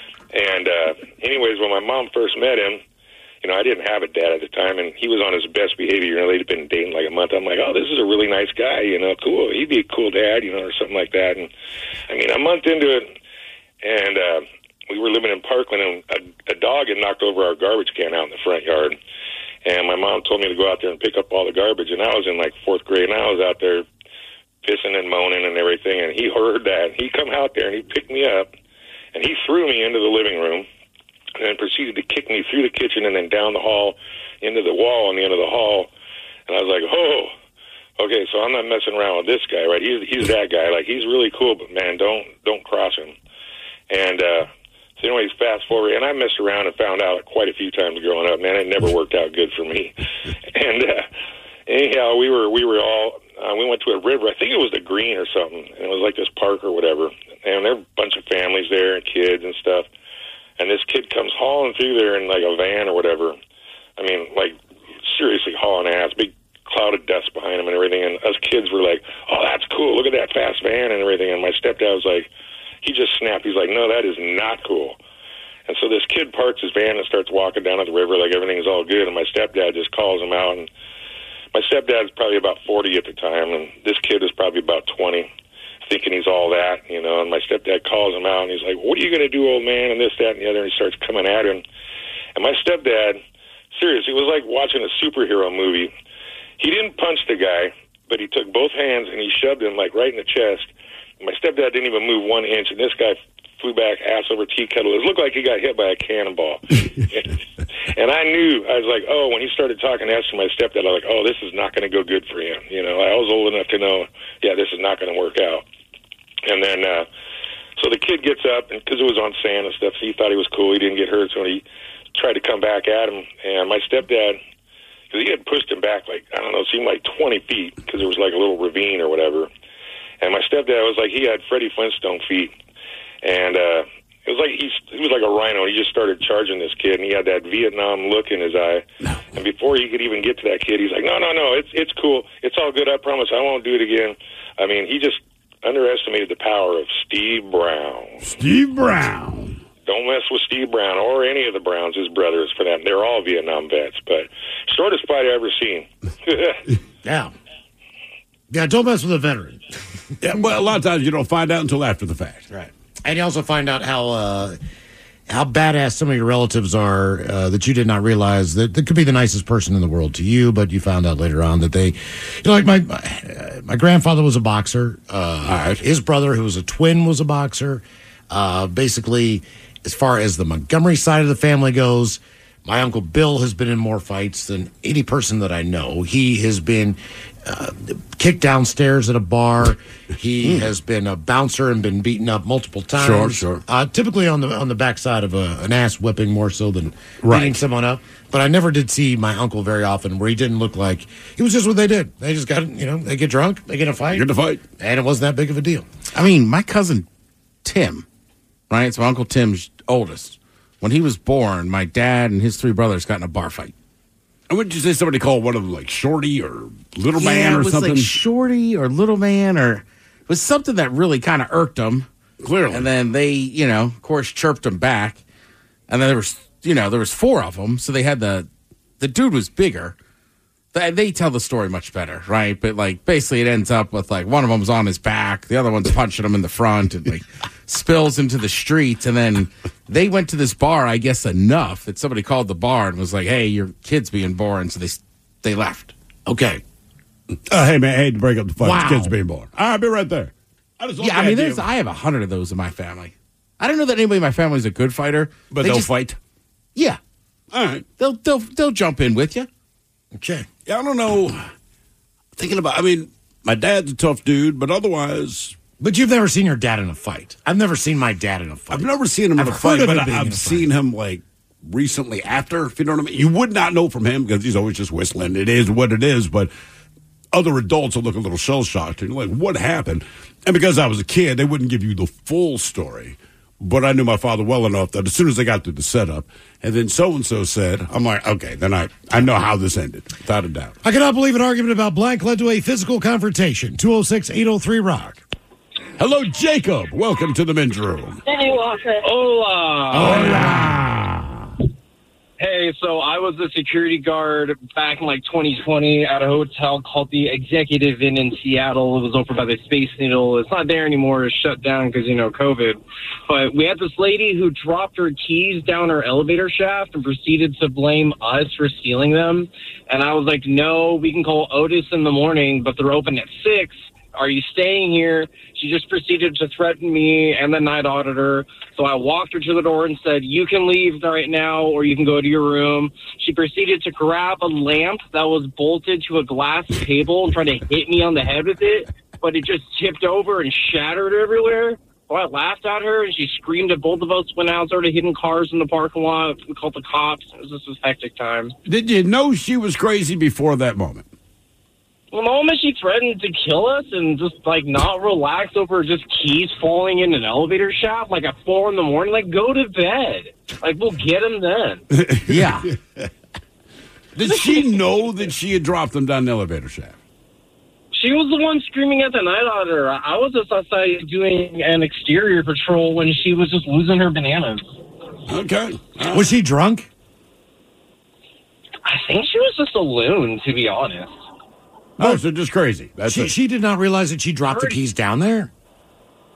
Speaker 12: And uh, anyways, when my mom first met him, you know, I didn't have a dad at the time, and he was on his best behavior. You know, they'd been dating like a month. I'm like, oh, this is a really nice guy, you know, cool. He'd be a cool dad, you know, or something like that. And, I mean, a month into it, and uh, we were living in Parkland, and a, a dog had knocked over our garbage can out in the front yard. And my mom told me to go out there and pick up all the garbage, and I was in, like, fourth grade, and I was out there pissing and moaning and everything, and he heard that. He come out there, and he picked me up, and he threw me into the living room, and then proceeded to kick me through the kitchen and then down the hall into the wall on the end of the hall. And I was like, oh, okay, so I'm not messing around with this guy, right? He's he's that guy. Like, he's really cool, but, man, don't don't cross him. And uh, so anyways, fast forward, and I messed around and found out quite a few times growing up, man, it never worked out good for me. And uh, anyhow, we were, we were all, uh, we went to a river. I think it was the Green or something, and it was like this park or whatever. And there were a bunch of families there and kids and stuff. And this kid comes hauling through there in like a van or whatever. I mean, like seriously hauling ass, big cloud of dust behind him and everything. And us kids were like, oh, that's cool. Look at that fast van and everything. And my stepdad was like, he just snapped. He's like, no, that is not cool. And so this kid parks his van and starts walking down at the river like everything's all good. And my stepdad just calls him out. And my stepdad's probably about forty at the time. And this kid is probably about twenty. Thinking he's all that, you know, and my stepdad calls him out, and he's like, what are you going to do, old man, and this, that, and the other, and he starts coming at him, And my stepdad, serious, it was like watching a superhero movie. He didn't punch the guy, but he took both hands and he shoved him like right in the chest. And my stepdad didn't even move one inch, and this guy flew back ass over tea kettle. It looked like he got hit by a cannonball. And I knew, I was like, oh, when he started talking to my stepdad, I was like, oh, this is not going to go good for him. You know, I was old enough to know, yeah, this is not going to work out. And then, uh, so the kid gets up, and because it was on sand and stuff, so he thought he was cool. He didn't get hurt, so he tried to come back at him. And my stepdad, because he had pushed him back like, I don't know, it seemed like twenty feet, because there was like a little ravine or whatever. And my stepdad was like, he had Freddie Flintstone feet. And uh, it was like he's, he was like a rhino. He just started charging this kid, and he had that Vietnam look in his eye. And before he could even get to that kid, he's like, no, no, no, it's it's cool. It's all good. I promise I won't do it again. I mean, he just underestimated the power of Steve Brown.
Speaker 5: Steve Brown.
Speaker 12: Don't mess with Steve Brown or any of the Browns, his brothers, for that. They're all Vietnam vets. But shortest fight I ever seen.
Speaker 4: Yeah. Yeah, don't mess with a veteran.
Speaker 5: Yeah, well, a lot of times you don't find out until after the fact.
Speaker 4: Right. And you also find out how uh, how badass some of your relatives are uh, that you did not realize that they could be the nicest person in the world to you, but you found out later on that they, you know, like my my, uh, my grandfather was a boxer. Uh,
Speaker 5: right.
Speaker 4: His brother, who was a twin, was a boxer. Uh, basically, as far as the Montgomery side of the family goes, my Uncle Bill has been in more fights than any person that I know. He has been uh, kicked downstairs at a bar. He mm. has been a bouncer and been beaten up multiple times.
Speaker 5: Sure, sure.
Speaker 4: Uh, typically on the on the backside of a, an ass whipping more so than
Speaker 5: right.
Speaker 4: beating someone up. But I never did see my uncle very often where he didn't look like it was just what they did. They just got, you know, they get drunk, they get in a fight,
Speaker 5: get in a fight,
Speaker 4: and it wasn't that big of a deal.
Speaker 8: I mean, my cousin Tim, right? It's my Uncle Tim's oldest. When he was born, my dad and his three brothers got in a bar fight.
Speaker 5: And wouldn't you say somebody called one of them like Shorty or Little
Speaker 8: yeah,
Speaker 5: Man or
Speaker 8: it was
Speaker 5: something?
Speaker 8: Like Shorty or Little Man, or it was something that really kind of irked them.
Speaker 5: Clearly.
Speaker 8: And then they, you know, of course, chirped him back. And then there was, you know, there was four of them. So they had the, the dude was bigger. They, they tell the story much better, right? But like basically it ends up with like one of them's on his back, the other one's punching him in the front, and like spills into the streets. And then they went to this bar, I guess, enough that somebody called the bar and was like, "Hey, your kid's being born," so they they left.
Speaker 4: Okay.
Speaker 5: Uh, hey man, I hate to break up the fight.
Speaker 8: Wow.
Speaker 5: Kids being born. I'll be right there. I just
Speaker 8: yeah, I mean, there's I have a hundred of those in my family. I don't know that anybody in my family is a good fighter,
Speaker 5: but
Speaker 8: they
Speaker 5: they'll
Speaker 8: just,
Speaker 5: fight.
Speaker 8: Yeah,
Speaker 5: all right.
Speaker 8: They'll they'll they'll jump in with you.
Speaker 4: Okay.
Speaker 5: Yeah, I don't know. Thinking about, I mean, my dad's a tough dude, but otherwise.
Speaker 4: But you've never seen your dad in a fight. I've never seen my dad in a fight.
Speaker 5: I've never seen him in
Speaker 4: I've
Speaker 5: a fight,
Speaker 4: heard of
Speaker 5: but
Speaker 4: him being in
Speaker 5: I've
Speaker 4: a
Speaker 5: seen
Speaker 4: fight.
Speaker 5: him like recently after, if you know what I mean. You would not know from him because he's always just whistling. It is what it is, but other adults will look a little shell-shocked and you're like, what happened? And because I was a kid, they wouldn't give you the full story. But I knew my father well enough that as soon as they got through the setup, and then so-and-so said, I'm like, okay, then I, I know how this ended, without a doubt.
Speaker 4: I cannot believe an argument about blank led to a physical confrontation. two oh six, eight oh three, rock.
Speaker 5: Hello, Jacob. Welcome to the men's room.
Speaker 13: Hey, Walker. Hola.
Speaker 5: Hola.
Speaker 13: Hey, so I was a security guard back in like twenty twenty at a hotel called the Executive Inn in Seattle. It was over by the Space Needle. It's not there anymore. It's shut down because, you know, COVID. But we had this lady who dropped her keys down her elevator shaft and proceeded to blame us for stealing them. And I was like, no, we can call Otis in the morning, but they're open at six. Are you staying here? She just proceeded to threaten me and the night auditor. So I walked her to the door and said, you can leave right now or you can go to your room. She proceeded to grab a lamp that was bolted to a glass table and try to hit me on the head with it, but it just tipped over and shattered everywhere. So I laughed at her and she screamed at both of us, went out, started hitting cars in the parking lot. We called the cops. It was just a hectic time.
Speaker 5: Did you know she was crazy before that moment?
Speaker 13: The moment she threatened to kill us and just, like, not relax over just keys falling in an elevator shaft, like, at four in the morning, like, go to bed. Like, we'll get them then.
Speaker 8: Yeah.
Speaker 5: Did she know that she had dropped them down the elevator shaft?
Speaker 13: She was the one screaming at the night auditor. I was just outside doing an exterior patrol when she was just losing her bananas.
Speaker 5: Okay.
Speaker 4: Uh, was she drunk?
Speaker 13: I think she was just a loon, to be honest.
Speaker 5: Oh, so just crazy. That's
Speaker 4: she,
Speaker 5: it.
Speaker 4: she did not realize that she dropped the keys down there?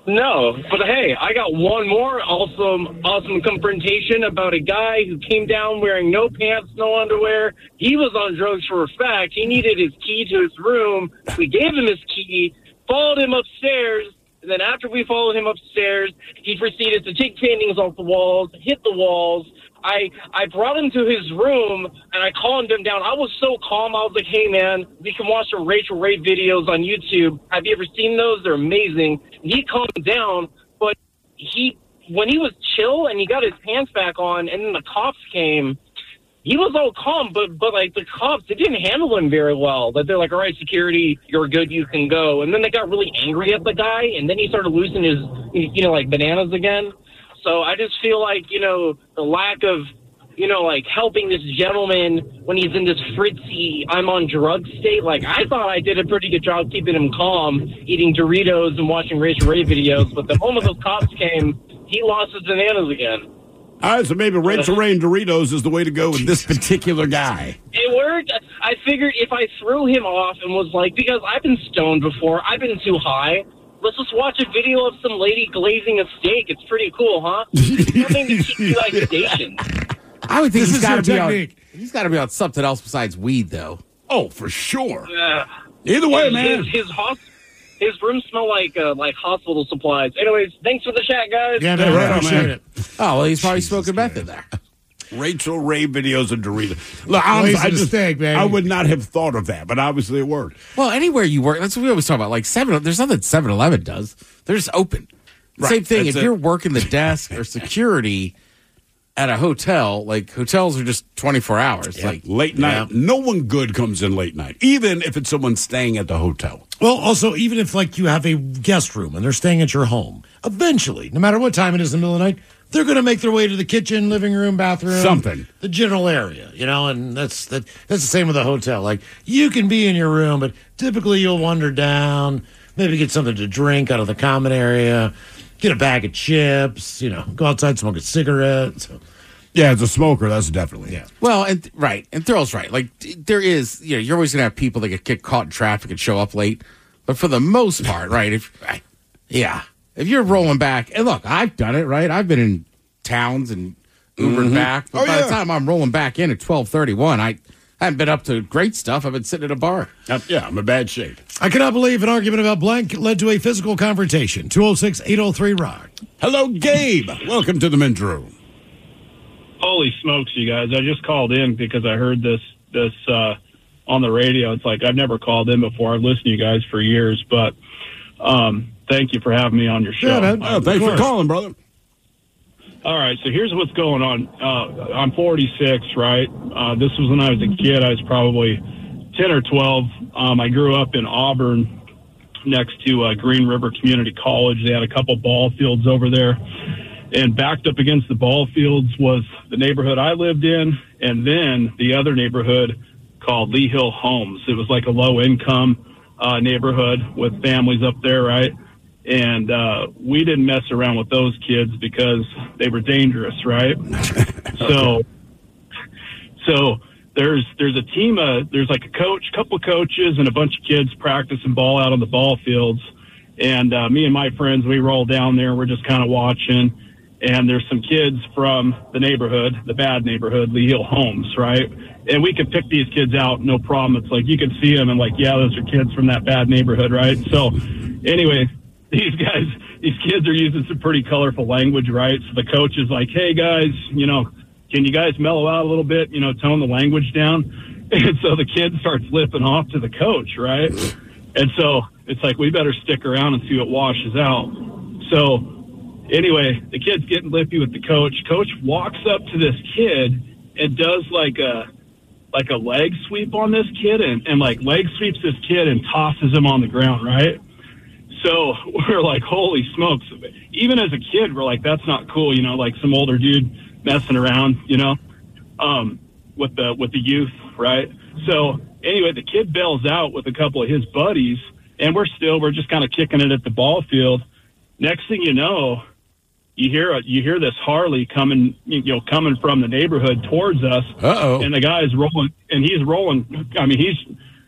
Speaker 13: No, but hey, I got one more awesome, awesome confrontation about a guy who came down wearing no pants, no underwear. He was on drugs for a fact. He needed his key to his room. We gave him his key, followed him upstairs, and then after we followed him upstairs, he proceeded to take paintings off the walls, hit the walls. I, I brought him to his room, and I calmed him down. I was so calm. I was like, hey, man, we can watch the Rachel Ray videos on YouTube. Have you ever seen those? They're amazing. And he calmed down, but he when he was chill and he got his pants back on and then the cops came, he was all calm, but, but like, the cops, they didn't handle him very well. That they're like, all right, security, you're good, you can go. And then they got really angry at the guy, and then he started losing his, you know, like, bananas again. So I just feel like, you know, the lack of, you know, like helping this gentleman when he's in this fritzy, I'm on drugs state. Like, I thought I did a pretty good job keeping him calm, eating Doritos and watching Rachel Ray videos. But the moment those cops came, he lost his bananas again.
Speaker 5: All right, so maybe Rachel Ray and Doritos is the way to go with this particular guy.
Speaker 13: It worked. I figured if I threw him off and was like, because I've been stoned before, I've been too high. Let's just watch a video of some lady glazing a steak. It's pretty cool, huh? Something to keep you like stationed.
Speaker 8: I would think
Speaker 4: This
Speaker 8: he's
Speaker 4: is
Speaker 8: got to
Speaker 4: your
Speaker 8: be on.
Speaker 4: technique.
Speaker 8: He's got to be on something else besides weed, though.
Speaker 5: Oh, for sure.
Speaker 13: Uh,
Speaker 5: Either way,
Speaker 13: his,
Speaker 5: man.
Speaker 13: His, his, hos- his room smell like uh, like hospital supplies. Anyways, thanks for the chat, guys.
Speaker 4: Yeah,
Speaker 5: Hey,
Speaker 4: no,
Speaker 5: right
Speaker 4: I
Speaker 5: on,
Speaker 4: appreciate
Speaker 5: man.
Speaker 4: it.
Speaker 8: Oh, well, he's probably smoking meth in there.
Speaker 5: Rachel Ray videos of Doritos. Look, I'm,
Speaker 4: Glazing
Speaker 5: I
Speaker 4: a
Speaker 5: just
Speaker 4: steak, baby.
Speaker 5: I would not have thought of that, but obviously it worked.
Speaker 8: Well, anywhere you work, that's what we always talk about. Like seven, there's nothing seven eleven does. They're just open.
Speaker 5: Right,
Speaker 8: Same thing.
Speaker 5: that's
Speaker 8: If
Speaker 5: it.
Speaker 8: you're working the desk or security at a hotel, like hotels are just twenty-four hours. Like
Speaker 5: Late night,
Speaker 8: yeah.
Speaker 5: no one good comes in late night, even if it's someone staying at the hotel.
Speaker 4: Well, also, even if like you have a guest room and they're staying at your home, eventually, no matter what time it is in the middle of the night, they're going to make their way to the kitchen, living room, bathroom,
Speaker 5: Something.
Speaker 4: the general area, you know. And that's that. That's the same with a hotel. Like you can be in your room, but typically you'll wander down, maybe get something to drink out of the common area, get a bag of chips, you know, go outside, smoke a cigarette. So,
Speaker 5: Yeah, as a smoker, that's definitely.
Speaker 4: yeah.
Speaker 8: Well, and right, and Thrill's right. Like d- there is, you know, you're always gonna have people that get, get caught in traffic and show up late, but for the most part, right? If right, yeah, if you're rolling back, and look, I've done it, right? I've been in towns and Ubered back, but
Speaker 5: Oh,
Speaker 8: by
Speaker 5: yeah.
Speaker 8: the time I'm rolling back in at twelve thirty-one, I haven't been up to great stuff. I've been sitting at a bar.
Speaker 5: Uh, yeah, I'm in bad shape.
Speaker 4: I cannot believe an argument about blank led to a physical confrontation. two oh six, eight oh three, rock.
Speaker 5: Hello, Gabe. Welcome to the men's room.
Speaker 14: Holy smokes, you guys. I just called in because I heard this this uh, on the radio. It's like I've never called in before. I've listened to you guys for years, but um, thank you for having me on your show.
Speaker 4: Yeah, man.
Speaker 5: Oh, thanks for
Speaker 4: course.
Speaker 5: calling, brother.
Speaker 14: All right, so here's what's going on. Uh, I'm forty-six, right? Uh, this was when I was a kid. I was probably ten or twelve. Um, I grew up in Auburn next to uh, Green River Community College. They had a couple ball fields over there. And backed up against the ball fields was the neighborhood I lived in, and then the other neighborhood called Lee Hill Homes. It was like a low-income uh, neighborhood with families up there, right? And uh, we didn't mess around with those kids because they were dangerous, right? So, so there's there's a team of there's like a coach, couple of coaches, and a bunch of kids practicing ball out on the ball fields. And uh, me and my friends, we roll down there. We're just kind of watching. And there's some kids from the neighborhood, the bad neighborhood, Lee Hill Homes, right? And we could pick these kids out, no problem. It's like you could see them and like, yeah, those are kids from that bad neighborhood, right? So anyway, these guys, these kids are using some pretty colorful language, right? So the coach is like, hey, guys, you know, can you guys mellow out a little bit, you know, tone the language down? And so the kid starts lipping off to the coach, right? And so it's like, we better stick around and see what washes out. So anyway, the kid's getting lippy with the coach. Coach walks up to this kid and does like a like a leg sweep on this kid and, and like leg sweeps this kid and tosses him on the ground, right? So we're like, holy smokes. Even as a kid, we're like, that's not cool, you know, like some older dude messing around, you know, um, with the with the youth, right? So anyway, the kid bails out with a couple of his buddies, and we're still, we're just kind of kicking it at the ball field. Next thing you know, you hear a, you hear this Harley coming, you know, coming from the neighborhood towards us.
Speaker 5: Uh-oh.
Speaker 14: And the guy's rolling, and he's rolling. I mean, he's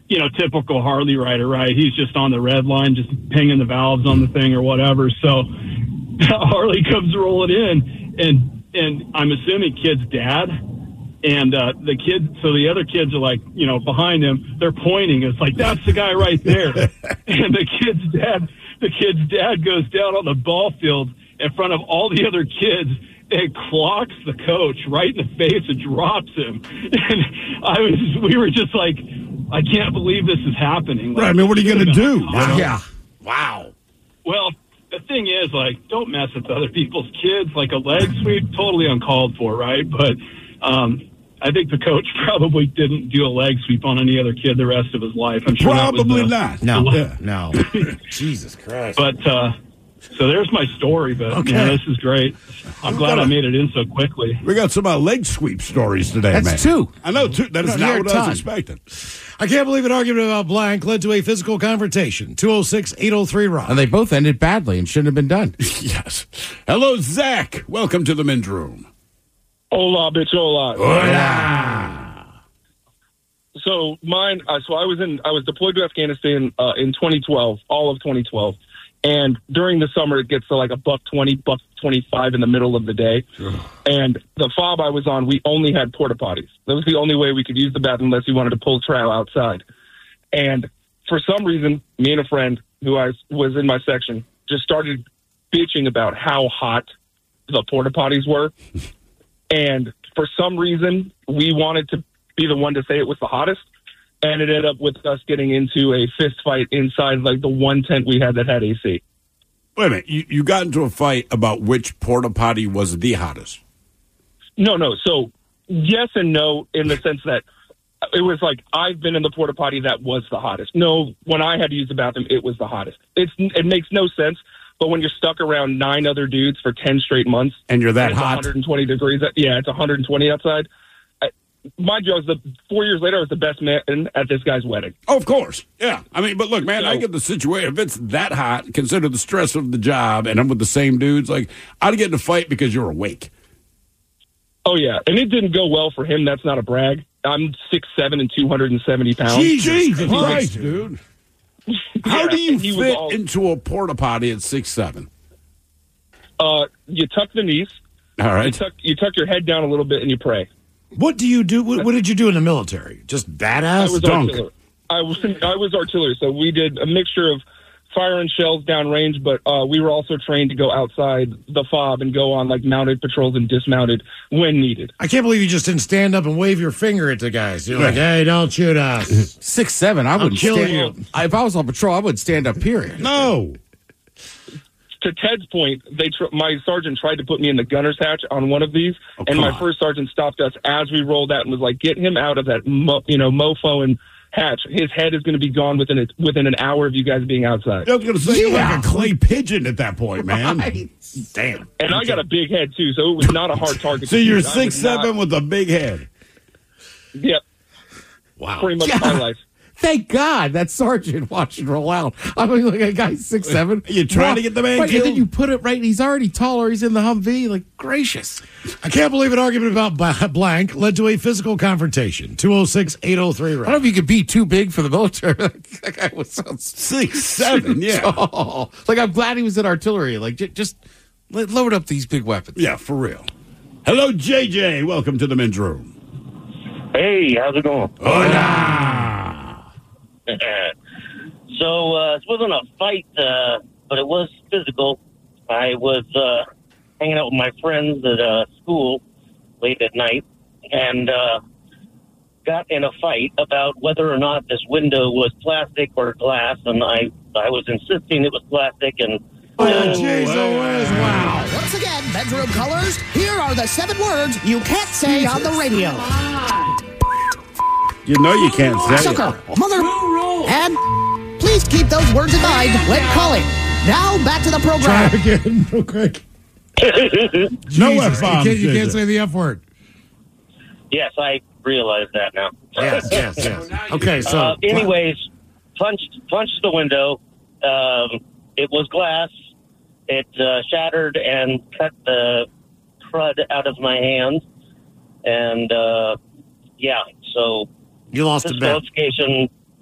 Speaker 14: you know, typical Harley rider, right? He's just on the red line, just pinging the valves on the thing or whatever. So Harley comes rolling in, and and I'm assuming kid's dad. And uh, the kid, so the other kids are like, you know, behind him. They're pointing. It's like, that's the guy right there. And the kid's dad, the kid's dad goes down on the ball field in front of all the other kids and clocks the coach right in the face and drops him. And I was, we were just like, I can't believe this is happening. Like,
Speaker 5: right. I mean, what are you going to do?
Speaker 14: Wow.
Speaker 5: Yeah. Wow.
Speaker 14: Well, the thing is, like, don't mess with other people's kids. Like a leg sweep, totally uncalled for, right? But um, I think the coach probably didn't do a leg sweep on any other kid the rest of his life. I'm sure
Speaker 5: Probably
Speaker 14: that was the,
Speaker 5: not.
Speaker 8: No,
Speaker 14: the,
Speaker 8: no. Jesus Christ.
Speaker 14: But uh, so there's my story. But
Speaker 5: Okay.
Speaker 14: yeah, this is great. I'm glad I made it in so quickly.
Speaker 5: We got some uh, leg sweep stories today,
Speaker 8: That's
Speaker 5: man.
Speaker 8: two.
Speaker 5: I know, two. That is
Speaker 8: No,
Speaker 5: not
Speaker 8: you're
Speaker 5: what
Speaker 8: a
Speaker 5: I was
Speaker 8: ton.
Speaker 5: expecting.
Speaker 4: I can't believe an argument about blank led to a physical confrontation. two oh six, eight oh three, Rock.
Speaker 8: And they both ended badly and shouldn't have been done.
Speaker 5: Yes. Hello, Zach. Welcome to the men's room.
Speaker 15: Hola, bitch, hola.
Speaker 5: Hola.
Speaker 15: So mine, uh, so I was in, I was deployed to Afghanistan uh, in twenty twelve, all of twenty twelve, and during the summer it gets to like a buck twenty, buck twenty-five in the middle of the day, and the fob I was on, we only had porta potties. That was the only way we could use the bathroom unless you wanted to pull trow outside. And for some reason, me and a friend who I was in my section just started bitching about how hot the porta potties were, and for some reason we wanted to be the one to say it was the hottest, and it ended up with us getting into a fist fight inside like the one tent we had that had A C.
Speaker 5: Wait a minute. You, you got into a fight about which porta potty was the hottest.
Speaker 15: No, no. So yes and no, in the sense that it was like I've been in the porta potty that was the hottest. No, when I had to use the bathroom, it was the hottest. It's it makes no sense. But when you're stuck around nine other dudes for ten straight months,
Speaker 5: and you're that
Speaker 15: and it's
Speaker 5: hot,
Speaker 15: one hundred twenty degrees. Yeah, it's one hundred twenty outside. Mind you, I was the four years later. I was the best man at this guy's wedding.
Speaker 5: Oh, of course, yeah. I mean, but look, man,
Speaker 15: So-
Speaker 5: I get the situation. If it's that hot, consider the stress of the job, and I'm with the same dudes. Like, I'd get in a fight because you're awake.
Speaker 15: Oh yeah, and it didn't go well for him. That's not a brag. I'm six seven and two hundred and seventy pounds.
Speaker 5: Jesus
Speaker 15: And he
Speaker 5: Christ,
Speaker 15: was-
Speaker 5: dude! How
Speaker 15: Yeah,
Speaker 5: do you
Speaker 15: and he was
Speaker 5: fit
Speaker 15: all-
Speaker 5: into a porta potty at six seven?
Speaker 15: Uh, you tuck the knees.
Speaker 5: All right.
Speaker 15: You tuck, you tuck your head down a little bit and you pray.
Speaker 4: What do you do? What, what did you do in the military? Just
Speaker 15: I
Speaker 4: badass
Speaker 15: was
Speaker 4: dunk.
Speaker 15: artillery. I was I was artillery, so we did a mixture of fire and shells downrange, but uh, we were also trained to go outside the fob and go on like mounted patrols and dismounted when needed.
Speaker 4: I can't believe you just didn't stand up and wave your finger at the guys. You're like, hey, don't shoot us.
Speaker 8: Six seven. I
Speaker 4: I'll
Speaker 8: wouldn't
Speaker 4: kill
Speaker 8: stand.
Speaker 4: you.
Speaker 8: I- If I was on patrol, I would stand up. Period.
Speaker 5: No.
Speaker 15: To Ted's point, they tr- my sergeant tried to put me in the gunner's hatch on one of these,
Speaker 5: Oh,
Speaker 15: and
Speaker 5: come
Speaker 15: my
Speaker 5: on.
Speaker 15: first sergeant stopped us as we rolled out and was like, "Get him out of that, mo- you know, mofo and hatch. His head is going to be gone within a, within an hour of you guys being outside."
Speaker 5: I was going to say, you're like a clay pigeon at that point, man.
Speaker 4: Damn.
Speaker 15: And I got a big head too, so it was not a hard target.
Speaker 5: So
Speaker 15: to
Speaker 5: you're
Speaker 15: shoot. I
Speaker 5: six
Speaker 15: was not-
Speaker 5: seven with a big head.
Speaker 15: Yep.
Speaker 5: Wow.
Speaker 15: Pretty much my life.
Speaker 8: Thank God that sergeant watched it roll out. I mean, like a guy six seven.
Speaker 5: You trying to get the man
Speaker 8: right,
Speaker 5: killed?
Speaker 8: And then you put it right. He's already taller. He's in the Humvee. Like gracious.
Speaker 4: I can't believe an argument about ba- blank led to a physical confrontation. two oh six, eight oh three,
Speaker 8: I don't know if you could be too big for the military. That guy was so
Speaker 5: Six seven, yeah.
Speaker 8: tall. Like I'm glad he was in artillery. Like j- just lo- load up these big weapons.
Speaker 5: Yeah, for real. Hello, J J. Welcome to the men's room.
Speaker 16: Hey, how's it going?
Speaker 5: Hola.
Speaker 16: so uh, this wasn't a fight, uh, but it was physical. I was uh, hanging out with my friends at uh, school late at night and uh, got in a fight about whether or not this window was plastic or glass, and I, I was insisting it was plastic. And
Speaker 4: Oh, jeez, oh, whiz, wow.
Speaker 17: Once again, bedroom colors, here are the seven words you can't say on the radio.
Speaker 5: You know you can't say
Speaker 17: Sucker,
Speaker 5: it.
Speaker 17: mother, and please keep those words in mind when calling. Now, back to the
Speaker 4: Try
Speaker 17: program.
Speaker 4: again real quick.
Speaker 5: No
Speaker 4: Jesus,
Speaker 5: F-bombs,
Speaker 4: You can't, you
Speaker 5: J J.
Speaker 4: can't say the F word.
Speaker 16: yes, I realize that now.
Speaker 4: Yes, yes, yes. Okay, so.
Speaker 16: uh, anyways, punched punched the window. Um, it was glass. It uh, shattered and cut the crud out of my hand. And uh, yeah, so
Speaker 4: You lost a bet.
Speaker 16: disqualification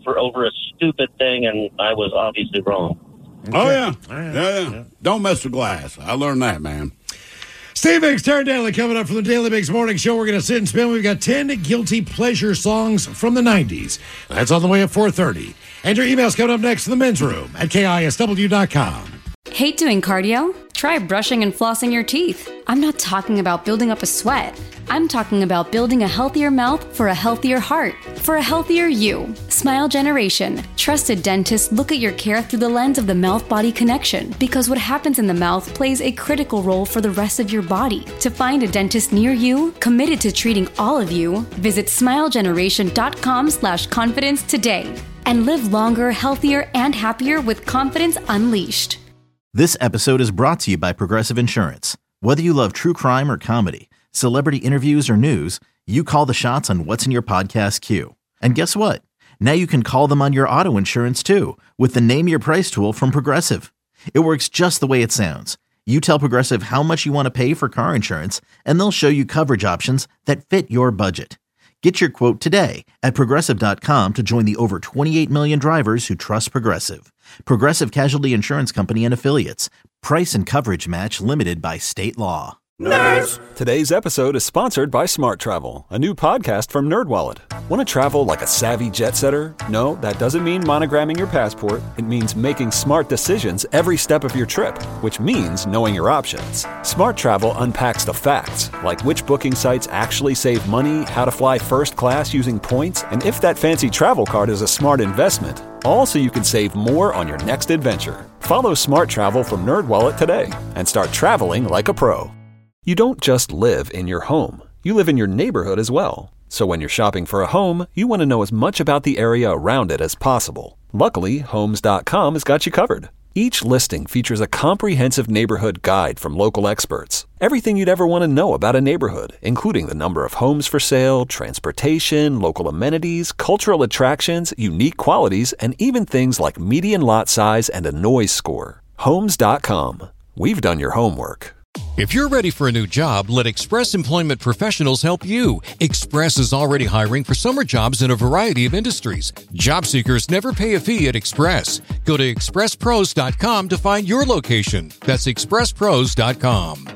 Speaker 16: for over a stupid thing, and I was obviously wrong.
Speaker 5: Oh, yeah. Yeah, yeah. yeah. Don't mess with glass. I learned that, man.
Speaker 4: Steve Mix, Taryn Daly coming up from the Daily Mix Morning Show. We're going to sit and spin. We've got ten guilty pleasure songs from the nineties. That's on the way at four thirty. And your emails coming up next in the men's room at K I S W dot com.
Speaker 10: Hate doing cardio? Try brushing and flossing your teeth. I'm not talking about building up a sweat. I'm talking about building a healthier mouth for a healthier heart, for a healthier you. Smile Generation. Trusted dentists look at your care through the lens of the mouth-body connection, because what happens in the mouth plays a critical role for the rest of your body. To find a dentist near you, committed to treating all of you, visit smilegeneration.com slash confidence today. And live longer, healthier, and happier with confidence unleashed.
Speaker 2: This episode is brought to you by Progressive Insurance. Whether you love true crime or comedy, celebrity interviews or news, you call the shots on what's in your podcast queue. And guess what? Now you can call them on your auto insurance too with the Name Your Price tool from Progressive. It works just the way it sounds. You tell Progressive how much you want to pay for car insurance, and they'll show you coverage options that fit your budget. Get your quote today at Progressive dot com to join the over twenty-eight million drivers who trust Progressive. Progressive Casualty Insurance Company and Affiliates. Price and coverage match limited by state law.
Speaker 1: Nerds! Today's episode is sponsored by Smart Travel, a new podcast from NerdWallet. Want to travel like a savvy jet setter? No, that doesn't mean monogramming your passport. It means making smart decisions every step of your trip, which means knowing your options. Smart Travel unpacks the facts, like which booking sites actually save money, how to fly first class using points, and if that fancy travel card is a smart investment. All so you can save more on your next adventure. Follow Smart Travel from NerdWallet today and start traveling like a pro. You don't just live in your home. You live in your neighborhood as well. So when you're shopping for a home, you want to know as much about the area around it as possible. Luckily, Homes dot com has got you covered. Each listing features a comprehensive neighborhood guide from local experts. Everything you'd ever want to know about a neighborhood, including the number of homes for sale, transportation, local amenities, cultural attractions, unique qualities, and even things like median lot size and a noise score. Homes dot com. We've done your homework.
Speaker 11: If you're ready for a new job, let Express Employment Professionals help you. Express is already hiring for summer jobs in a variety of industries. Job seekers never pay a fee at Express. Go to express pros dot com to find your location. That's express pros dot com.